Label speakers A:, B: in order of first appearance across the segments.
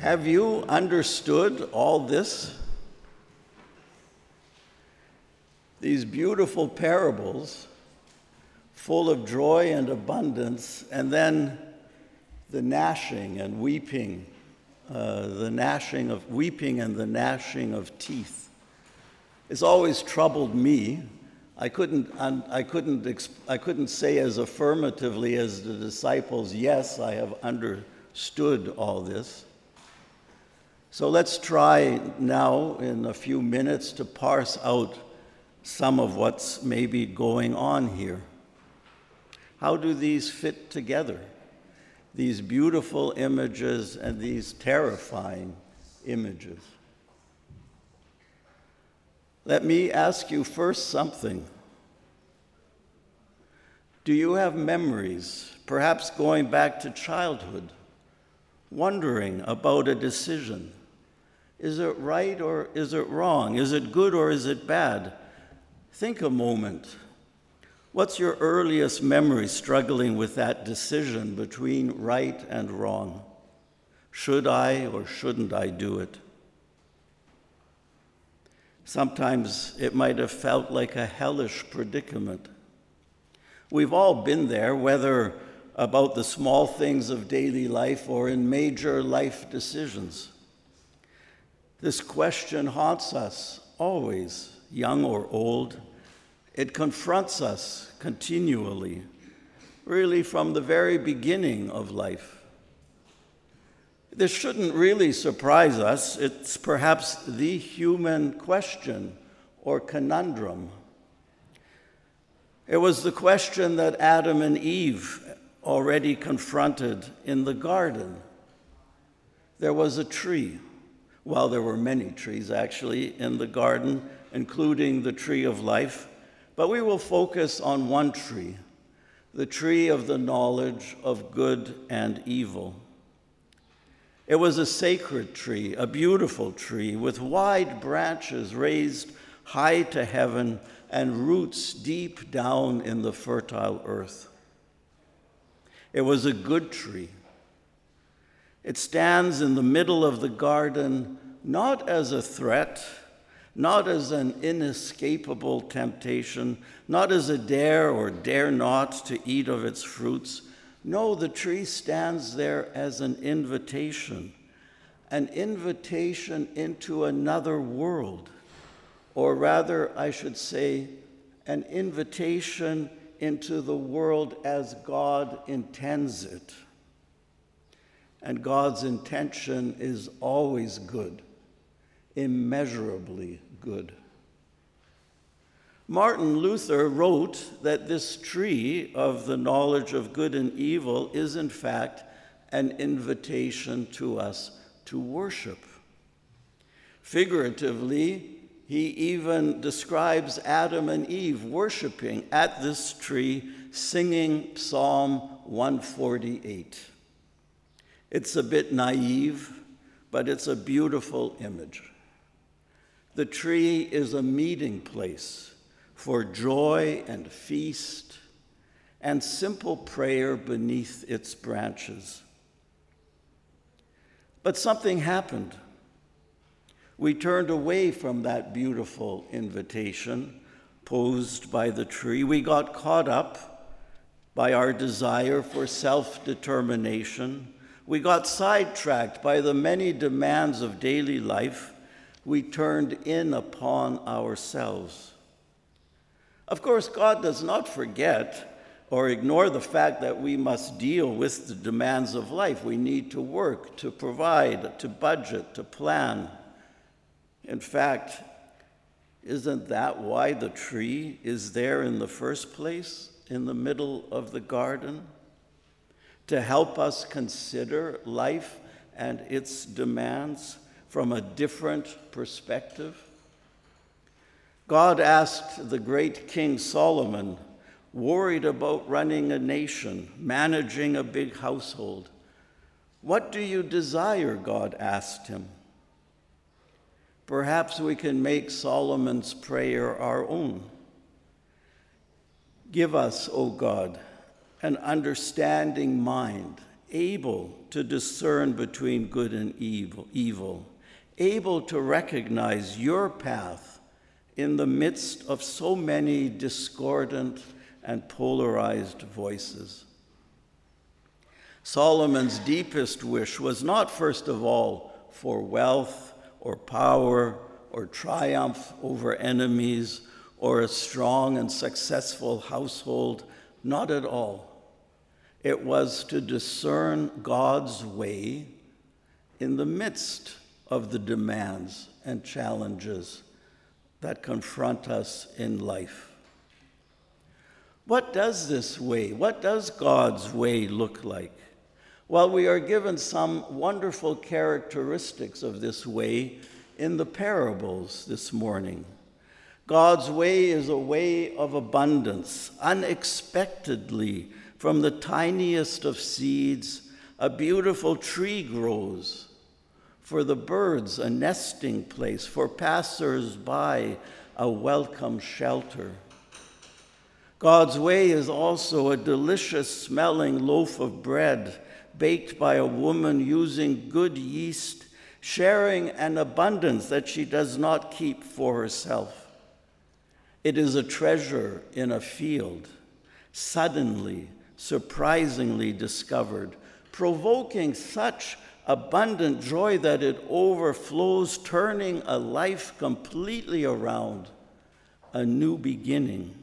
A: Have you understood all this? These beautiful parables, full of joy and abundance, and then the gnashing and weeping, the gnashing of weeping and the gnashing of teeth. It's always troubled me. I couldn't say as affirmatively as the disciples, yes, I have understood all this. So let's try now in a few minutes to parse out some of what's maybe going on here. How do these fit together? These beautiful images and these terrifying images. Let me ask you first something. Do you have memories, perhaps going back to childhood, wondering about a decision? Is it right or is it wrong? Is it good or is it bad? Think a moment. What's your earliest memory struggling with that decision between right and wrong? Should I or shouldn't I do it? Sometimes it might have felt like a hellish predicament. We've all been there, whether about the small things of daily life or in major life decisions. This question haunts us always, young or old. It confronts us continually, really from the very beginning of life. This shouldn't really surprise us. It's perhaps the human question or conundrum. It was the question that Adam and Eve already confronted in the garden. There was a tree. Well, there were many trees, actually, in the garden, including the tree of life. But we will focus on one tree, the tree of the knowledge of good and evil. It was a sacred tree, a beautiful tree, with wide branches raised high to heaven and roots deep down in the fertile earth. It was a good tree. It stands in the middle of the garden, not as a threat, not as an inescapable temptation, not as a dare or dare not to eat of its fruits. No, the tree stands there as an invitation into another world, or rather, I should say, an invitation into the world as God intends it. And God's intention is always good, immeasurably good. Martin Luther wrote that this tree of the knowledge of good and evil is in fact an invitation to us to worship. Figuratively, he even describes Adam and Eve worshiping at this tree, singing Psalm 148. It's a bit naive, but it's a beautiful image. The tree is a meeting place for joy and feast and simple prayer beneath its branches. But something happened. We turned away from that beautiful invitation posed by the tree. We got caught up by our desire for self-determination. We got sidetracked by the many demands of daily life. We turned in upon ourselves. Of course, God does not forget or ignore the fact that we must deal with the demands of life. We need to work, to provide, to budget, to plan. In fact, isn't that why the tree is there in the first place, in the middle of the garden? To help us consider life and its demands from a different perspective. God asked the great King Solomon, worried about running a nation, managing a big household, "What do you desire?" God asked him. Perhaps we can make Solomon's prayer our own. Give us, O God, an understanding mind, able to discern between good and evil, able to recognize your path in the midst of so many discordant and polarized voices. Solomon's deepest wish was not, first of all, for wealth or power or triumph over enemies or a strong and successful household, not at all. It was to discern God's way in the midst of the demands and challenges that confront us in life. What does this way, what does God's way look like? Well, we are given some wonderful characteristics of this way in the parables this morning. God's way is a way of abundance. Unexpectedly, from the tiniest of seeds, a beautiful tree grows. For the birds, a nesting place. For passers-by, a welcome shelter. God's way is also a delicious-smelling loaf of bread baked by a woman using good yeast, sharing an abundance that she does not keep for herself. It is a treasure in a field, suddenly, surprisingly discovered, provoking such abundant joy that it overflows, turning a life completely around, a new beginning.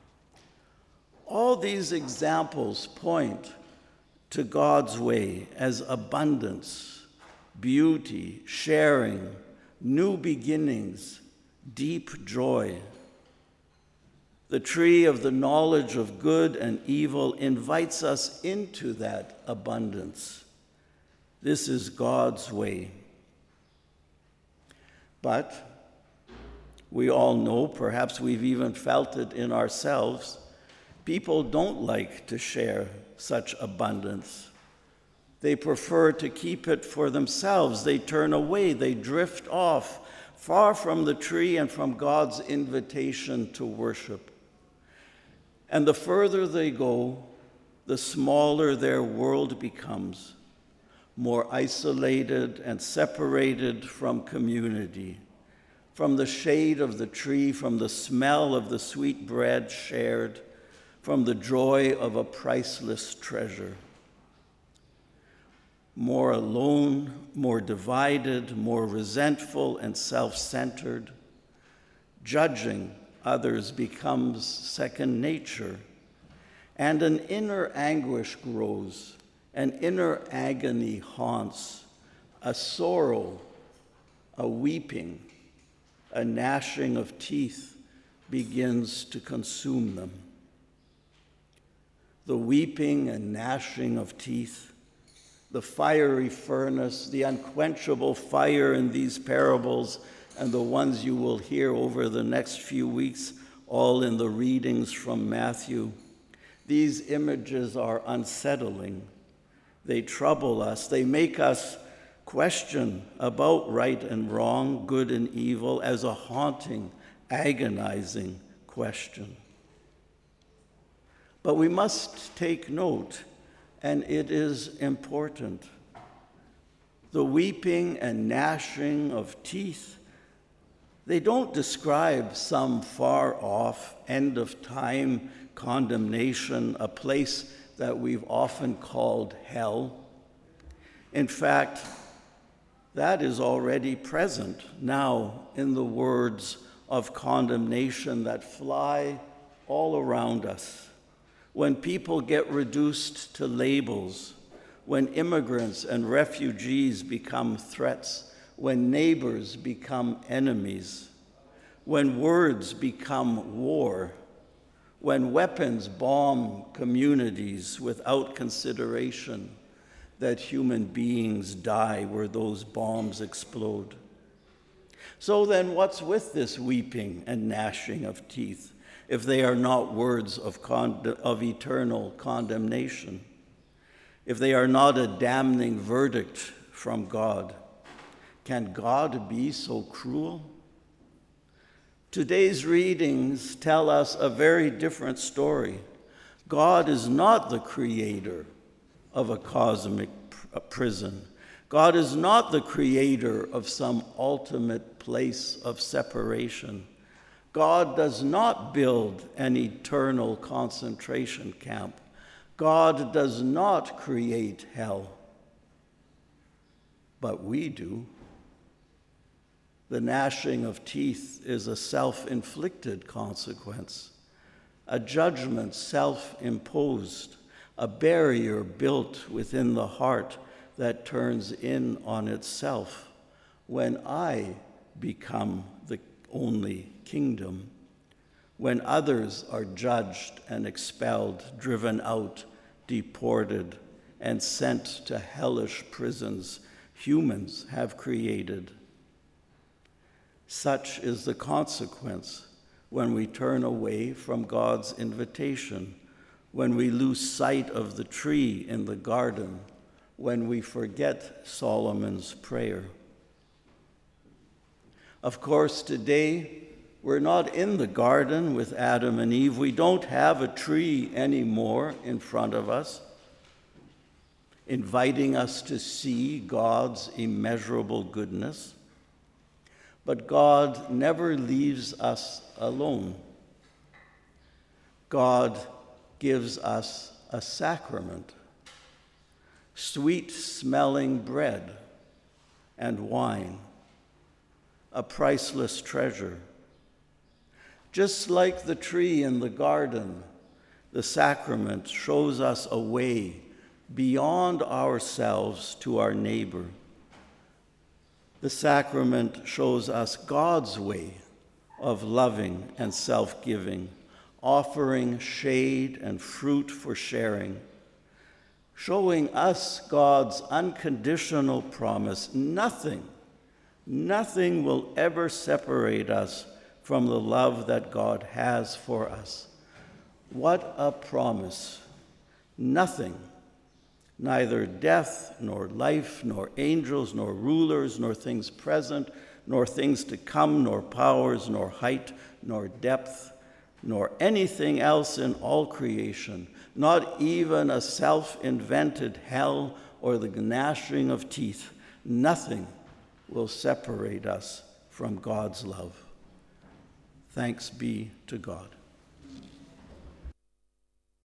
A: All these examples point to God's way as abundance, beauty, sharing, new beginnings, deep joy. The tree of the knowledge of good and evil invites us into that abundance. This is God's way. But we all know, perhaps we've even felt it in ourselves, people don't like to share such abundance. They prefer to keep it for themselves. They turn away. They drift off, far from the tree and from God's invitation to worship. And the further they go, the smaller their world becomes, more isolated and separated from community, from the shade of the tree, from the smell of the sweet bread shared, from the joy of a priceless treasure. More alone, more divided, more resentful and self-centered. Judging others becomes second nature, and an inner anguish grows, an inner agony haunts, a sorrow, a weeping, a gnashing of teeth begins to consume them. The weeping and gnashing of teeth, the fiery furnace, the unquenchable fire in these parables and the ones you will hear over the next few weeks, all in the readings from Matthew. These images are unsettling. They trouble us. They make us question about right and wrong, good and evil, as a haunting, agonizing question. But we must take note, and it is important. The weeping and gnashing of teeth, they don't describe some far-off, end-of-time condemnation, a place that we've often called hell. In fact, that is already present now in the words of condemnation that fly all around us. When people get reduced to labels, when immigrants and refugees become threats, when neighbors become enemies, when words become war, when weapons bomb communities without consideration that human beings die where those bombs explode. So then what's with this weeping and gnashing of teeth if they are not words of eternal condemnation, if they are not a damning verdict from God? Can God be so cruel? Today's readings tell us a very different story. God is not the creator of a cosmic prison. God is not the creator of some ultimate place of separation. God does not build an eternal concentration camp. God does not create hell. But we do. The gnashing of teeth is a self-inflicted consequence, a judgment self-imposed, a barrier built within the heart that turns in on itself when I become the only kingdom, when others are judged and expelled, driven out, deported, and sent to hellish prisons humans have created. Such is the consequence when we turn away from God's invitation, when we lose sight of the tree in the garden, when we forget Solomon's prayer. Of course, today, we're not in the garden with Adam and Eve. We don't have a tree anymore in front of us, inviting us to see God's immeasurable goodness. But God never leaves us alone. God gives us a sacrament, sweet-smelling bread and wine, a priceless treasure. Just like the tree in the garden, the sacrament shows us a way beyond ourselves to our neighbor. The sacrament shows us God's way of loving and self-giving, offering shade and fruit for sharing, showing us God's unconditional promise. Nothing will ever separate us from the love that God has for us. What a promise! Nothing, neither death, nor life, nor angels, nor rulers, nor things present, nor things to come, nor powers, nor height, nor depth, nor anything else in all creation, not even a self-invented hell or the gnashing of teeth, nothing will separate us from God's love. Thanks be to God.